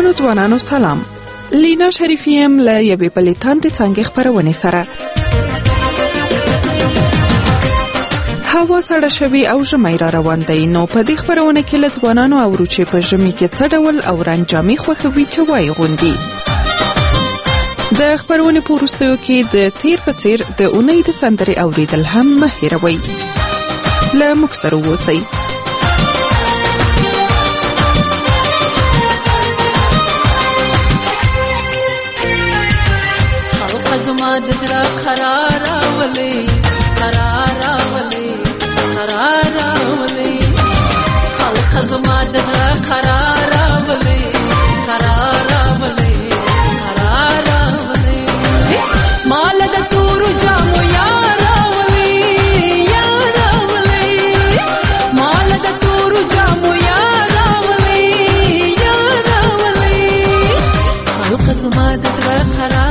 ګرانو ځوانانو سلام. لینا شریفی یم له یوې بلې تاندې څانګې خپرونې سره. هوا سړه شوې او ژمی را روان دی، نو په دې خپرونه کې له ځوانانو اورو چې په ژمي کې څه ډول او رنګ جامې خوښوي چې وایي غوندي. د خپرونې په وروستیو کې د تیر په څیر د اونۍ د سندرې اوریدل هم مه هېروئ. له موږ سره اوسئ. زما د زړه قرار راولې قرار راولې قرار راولې خلق زما د زړه قرار راولې قرار راولې قرار راولې مال د تور جامو یار راولې یار راولې مال د تور جامو یار راولې یار راولې خلق زما د زړه قرار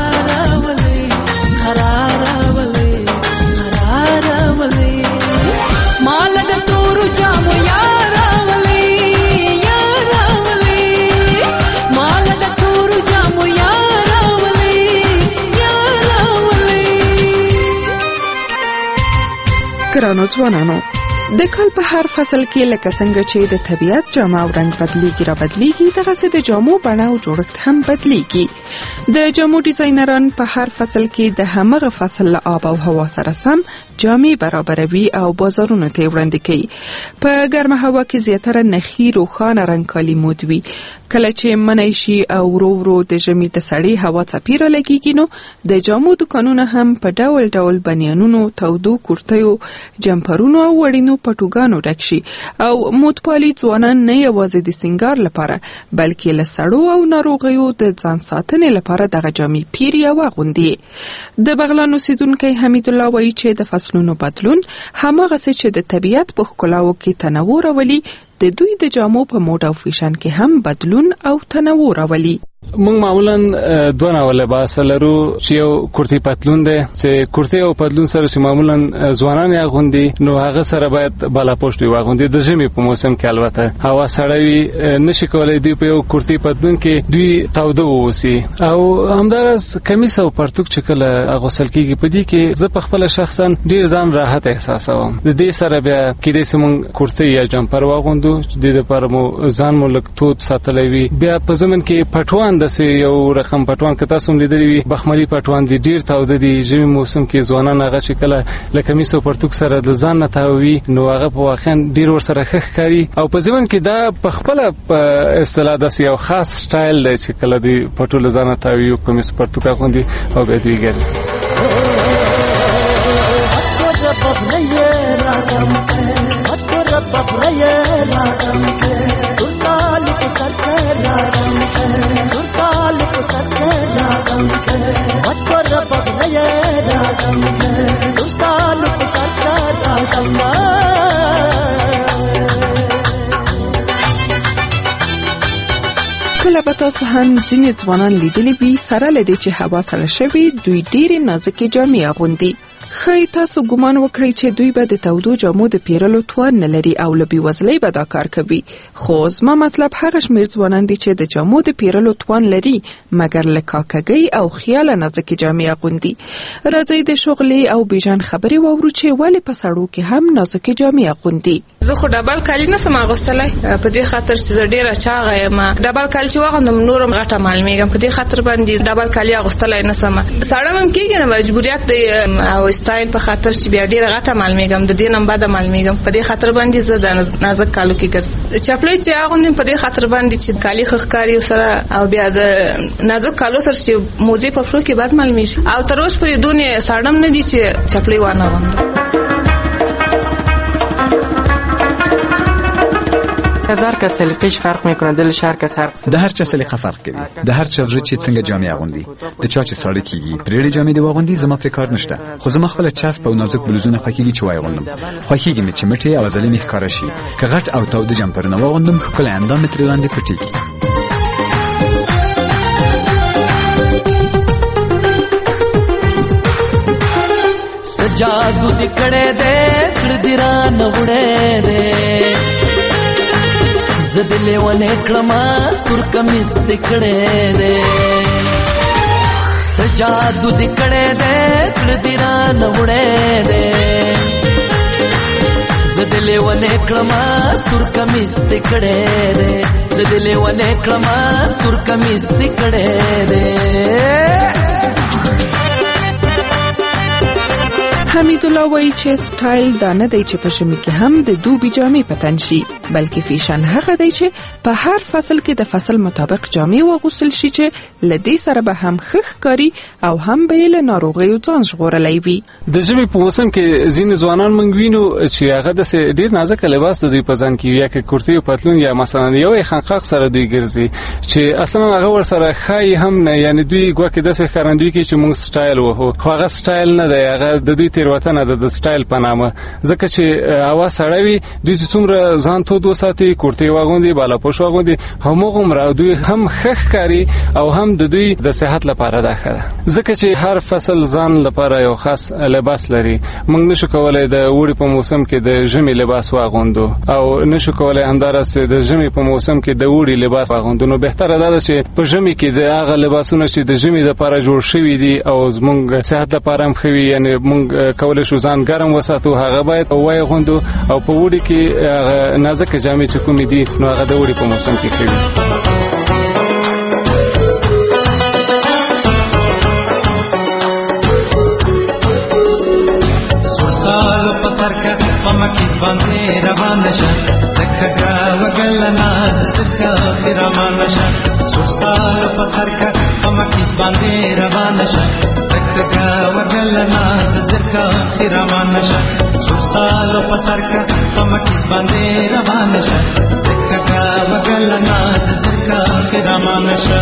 ګرانو ځوانانو، د کال په هر فصل کې لکه څنګه چې د طبیعت جامه او رنګ بدلیږي را بدلیږي، دغسې د جامو بڼه او جوړښت هم بدلیږي. د جامو ډیزاینران په هر فصل کې د همغه فصل له آب او هوا سره سم جامې برابروي او بازارونو ته وړاندې کوي. په ګرمه هوا کې زیاتره نخي روښانه رنګ کالي مود وي. کله چې منی شي او ورو ورو د ژمي د سړې هوا څپې را لګیږي، نو د جامو دکانونه هم په ډول ډول بنیانونو، تودو کورتیو، جمپرونو او وړینو پټوګانو ډک شي او مودپالي ځوانان نه یوازې د سینګار لپاره بلکې له سړو او ناروغیو د ځان ساتنې لپاره دغه جامې پیري او اغوندي. د بغلان اوسیدونکی حمید الله وایي چې د فصلونو بدلون هماغسې چې د طبیعت په ښکلاو کې تنوع راولي، د دوی د جامو په موډ او فیشن کې هم بدلون او تنوع راولي. موږ معمولا دوه ډول لباس لرو چې یو کورتي پتلون دی، چې کورتي او پتلون سره چې معمولا ځوانان یې اغوندي، نو هغه سره باید بالا پوشت وي اغوندي. د ژمي په موسم کې البته هوا سړه وي، نشي کولای دوی په یو کورتي پتلون کې دوی تاوده ووسي. او همدارس کمیس او پرتوک چې کله اغوستل کېږي، په دې کې زه په خپل شخصا ډیر ځان راحت احساسوم. د دې سره بیا کېدای شي موږ کورتي یا جمپر واغوندو چې د لپاره مو ځان مو لږ تود ساتلی وي. بیا په زمن کې پټوان داسې یو رقم پټوان که تاسو هم لیدلی وي، بخملي پټوان دي، ډیر تاوده دي. ژمي موسم کې ځوانان هغه چې کله له کمیس او پرتوک سره د ځان نه تاووي، نو هغه په واقعا ډیر ورسره ښه ښکاري. او په ژمن کې دا په خپله اصطلاح داسې یو خاص سټایل دی چې کله دوی پټو له ځان نه تاووي او کمیس پرتوک اغوندي او بیا دوی ګرځي. کله به تاسو هم ځینې ځوانان لیدلی وي سره له دې چې هوا سړه شوې، دوی ډېرې نازکې جامې اغوندي. ښایي تاسو ګمان وکړئ چې دوی به د تودو جامو د پیرلو توان نه لري او له بېوزلۍ به دا کار کوي. خو زما مطلب هغه شمېر ځوانان دي چې د جامو د پیرلو توان لري مګر له کاکګۍ او خیاله نازکې جامې اغوندي. راځئ د شغلې او بیژن خبرې واورو چې ولې په سړو کې هم نازکې جامې اغوندي. زه خو ډبل کالي نسم اغوستلی، په دې خاطر چې زه ډېره چاغه یم. ډبل کالي چې واغوندم نورم غټه معلومېږم، په دې خاطر باندې ډبل کالي اغوستلی نسم. سړه هم کېږي نه، مجبوریت دی او سټایل په خاطر چې بیا ډېره غټه معلومېږم، د دې نه بده معلومېږم. په دې خاطر باندې زه د نازک کالو کې ګرځم. چپلۍ چې اغوندم په دې خاطر باندې چې کالي ښه ښکاري سره، او بیا د نازک کالو سره چې موزې په پښو کې بد معلومېږي. او تر اوسه پورې دونې ساړه نه دي چې چپلۍ وانه اغوندم. هزار کس سلیقه‌اش فرق میکنه، دل شهر کس هر د هر چا سلیقه فرق کوي، د هر چا زړه چې څنګه جامې اغوندي، د چا چې سړی کیږي پرېړې جامې دی واغوندي. زما پرې کار نشته، خو زما خپل چسپ او نازک بلوزونه خوښیږي چې واغوندم. خوښیږي مې چې مټې او عضلې مې ښکاره شي. که غټ او تاوده جمپرونه واغوندم، ښکلی اندام مې ترې لاندې پټېږي. جادو دکړې دې څړ دی را نوړې دې زدلې ونه کړما سور کمیس دکړې دې سجادو دکړې دې کړ دې را نوړې دې زدلې ونه کړما سور کمیس دکړې دې زدلې ونه کړما سور کمیس دکړې دې حمید الله وایي چې سټایل دا نه دی چې په ژمي کې هم د دوبي جامې په تن شي بلکې فیشن هغه دی چې په هر فصل کې د فصل مطابق جامې واغوستل شي چې له دې سره به هم ښه ښکاري او هم به له ناروغیو ځان ژغورلی وي. د ژمي په موسم کې ځینې ځوانان موږ وینو چې هغه داسې ډېر نازک لباس د دوی په ځان کې یا که کورتۍ او پتلون یا مثلا یو خنقاق سره دوی ګرځي چې اصلا هغه ورسره ښایي هم نه یعنی دوی ګواکې داسې ښکارندوي کوي چې موږ سټایل وهو خو هغه سټایل نه دی هغه د دوی تېروتنه ده د سټایل په نامه ځکه چې هوا سړه وي دوی څومره ځان تود وساتي کورتۍ واغوندي بالاپوش واغوندي هماغومره دوی هم ښه ښکاري او هم د دوی د صحت لپاره ده ښه ده ځکه چې هر فصل ځان لپاره یو خاص لباس لري موږ نشو کولای د وړي په موسم کې د ژمي لباس واغوندو او نشو کولای همدارسه د ژمي په موسم کې د وړي لباس واغوندو نو بهتره ده چې په ژمي کې د هغه لباسونه چې د ژمي لپاره جوړ شوي دي او زموږ صحت لپاره هم ښه وي یعنی موږ کولای شو ځان ګرم وساتو هغه باید واغوندو او په وړي کې نازک جامې چې کومې دي نو هغه د وړي په موسم کې ښه وي. سرکا پمکیز باندې روان شه زکه وګل ناز زکه خرمان شه سوسال په سرکا پمکیز باندې روان شه زکه وګل ناز زکه خرمان شه سوسال په سرکا پمکیز باندې روان شه زکه وګل ناز زکه خرمان شه.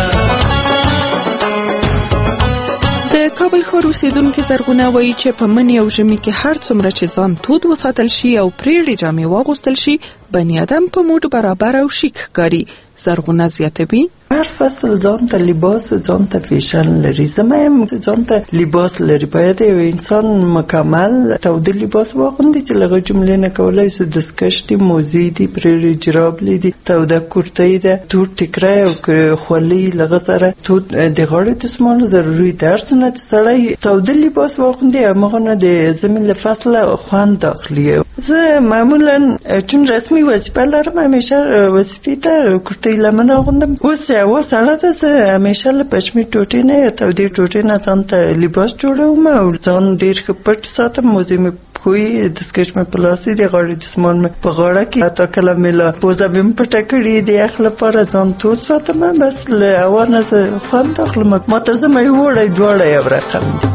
د کابل ښار اوسیدونکي زرغونه وایي چې په مني او ژمي کې هر څومره چې ځان تود وساتل شي او پریړې جامې واغوستل شي بني آدم په موډ برابر او شیک ښکاري. زرغونه زیاتوي هر فصل ځان ته لباس ځان ته فیشن لري زما هم ځان ته لباس لري باید یو انسان مکمل تود لباس واغوندي چې لږه جملې نه کولای سي دستکش دي موزي دي پریړې جراب دي توده کورتۍ ده تور ټیکری او خولۍ لږه سره تود د غاړې دسمال ضروري ده هر څه نه سړی تود لباس واغوندي هغه نه د زمین له فصل خوند داخلي زه معمولا چون رسمي وظیفه لرم همیشه وظیفې ته کورتۍ لمن اغوندم اوس هوا سړه ده زه همیشه له پشمي ټوټې نه یا تودې ټوټې نه ځان ته لباس جوړوم او ځان ډېر ښه پټ ساتم موزې مې پښوی دستکش مې په لاسي د غاړې دسمال مې په غاړه کې حتی کله مې له پوزه مې پټه کړې د یخ لپاره ځان تود ساتم بس له هوا نه زه خوند اخلم ماته زما یې وړی دواړه یو رقم دي.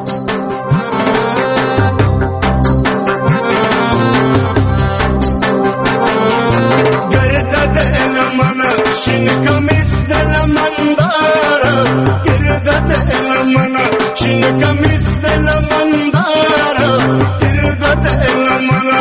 شین کمیس د لمندار ګرده د لمنا شین کمیس د لمندار ګرده د لمنا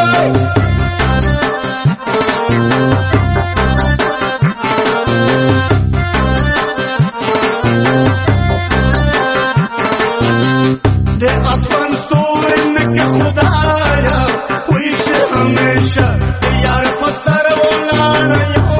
د اسمان ستورن کې خدایا ویش همیشه یار په سر ولاړ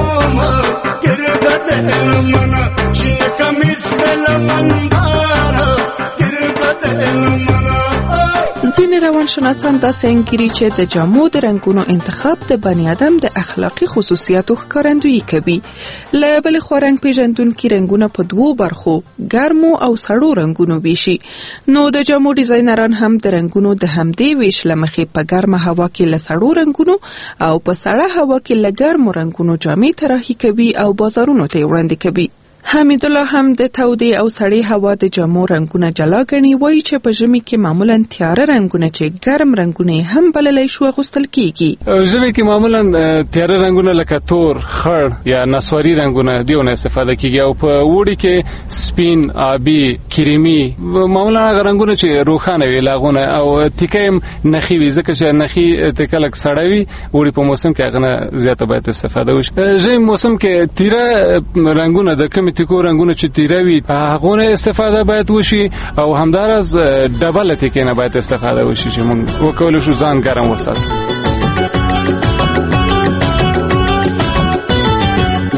لمنا شین کمیس د لمندار ګرده د لمنا. ځینې روانشناسان داسې انګیري چې د جامو د رنګونو انتخاب د بني آدم د اخلاقي خصوصیاتو ښکارندویي کوي. له بلې خوا رنګ پیژندونکي رنګونه په دوو برخو ګرمو او سړو رنګونو ویشي نو د جامو ډیزاینران هم د رنګونو د همدې ویش له مخې په ګرمه هوا کې له سړو رنګونو او په سړه هوا کې له ګرمو رنګونو جامې طراحي کوي او بازارونو ته وړاندې کوي. حمید الله هم د تودې او سړې هوا د جامو رنګونه جلا ګڼي وایي چې په ژمي کې معمولا تیاره رنګونه چې ګرم رنګونه هم بللی شو اغوستل کیږي. ژمي کې معمولا تیاره رنګونه لکه تور خړ یا نسواري رنګونه دیونه استفاده کیږي او په وړي کې سپین آبي کریمي معمولا هغه رنګونه چې روښانه وي لاغونه او تیکم نخي وي ځکه چې نخي تکلک سړوي وړي په موسم کې هغه زیاته باید استفاده وشي. ژمي موسم کې تیره رنګونه د کوم تیکو رنگونه چې تیروي هغه استفاده باید وشي او همدارس ډبل تیکې نه باید استفاده وشي چې موږ وکولو شو ځان ګرم وساتو.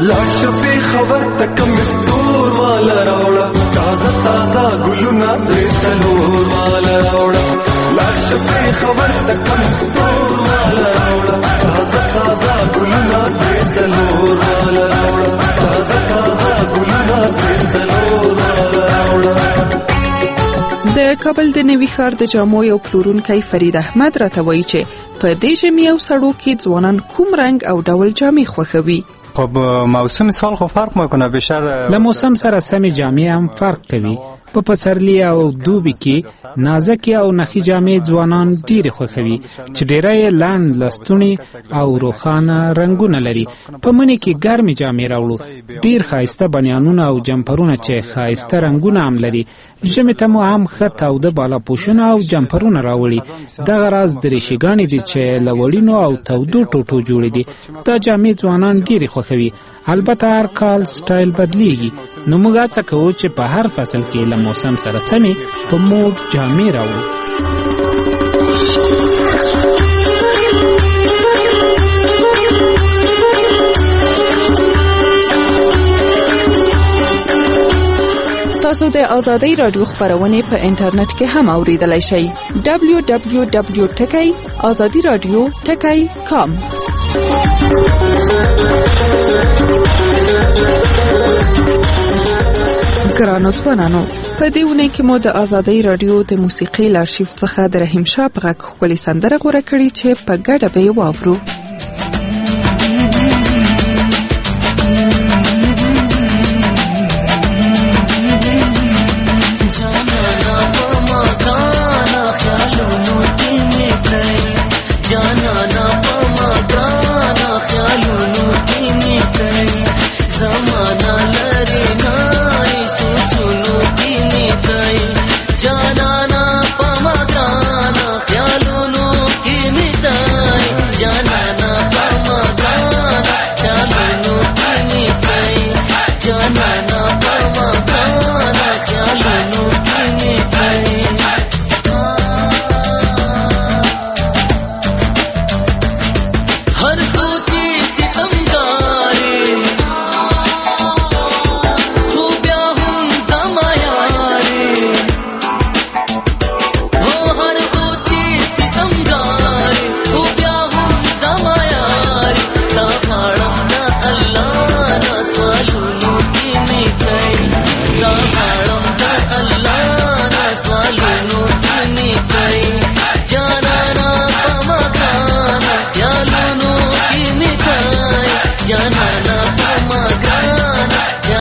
لاشفي خبر تکم مستور مال راوړه تازه تازه ګلونه دې سلور مال راوړه لاشفي خبر تکم مستور مال راوړه تازه تازه ګلونه دې سلور مال راوړه تازه تازه ګلونه دې سلور مال راوړه. د کابل د نوي ښار د جامو یو پلورونکی فرید احمد راته وایي چې په دې ژمي او سړو کې ځوانان کوم رنګ او ډول جامې خوښوي. خب موسم سال خو فرق میکنه بیشتر له موسم سره سمې جامې هم فرق کوي. په پسرلی او دوبي کې نازکې او نخي جامې ځوانان ډېرې خوښوي چې ډېری یې لنډ لستوڼي او روښانه رنګونه لري. په مني کې ګرمې جامې راوړو، ډېر ښایسته بنیانونه او جمپرونه چې ښایسته رنګونه هم لري. ژمي ته مو هم ښه تاوده بالاپوشونه او جمپرونه راوړي. دغه راز درېشیګانې دي چې له وړینو او تودو ټوټو جوړې دي. دا جامې ځوانان ډېرې خوښوي. البته هر کال سټایل بدلیږي، نو موږ هڅه کوو چې په هر فصل کې له موسم سره سمې په موډ جامې راوړو. تاسو د آزادۍ رادیو خبرونه په انټرنیټ کې هم اوریدلای شئ. www.azadiradio.com. ګرانو ځوانانو، په دې ونه کې مو د آزادۍ رادیو د موسیقۍ له ارشیف څخه د رحیم شاه په غږ ښکلې سندره غوره کړې چې په ګډه به یې واورو.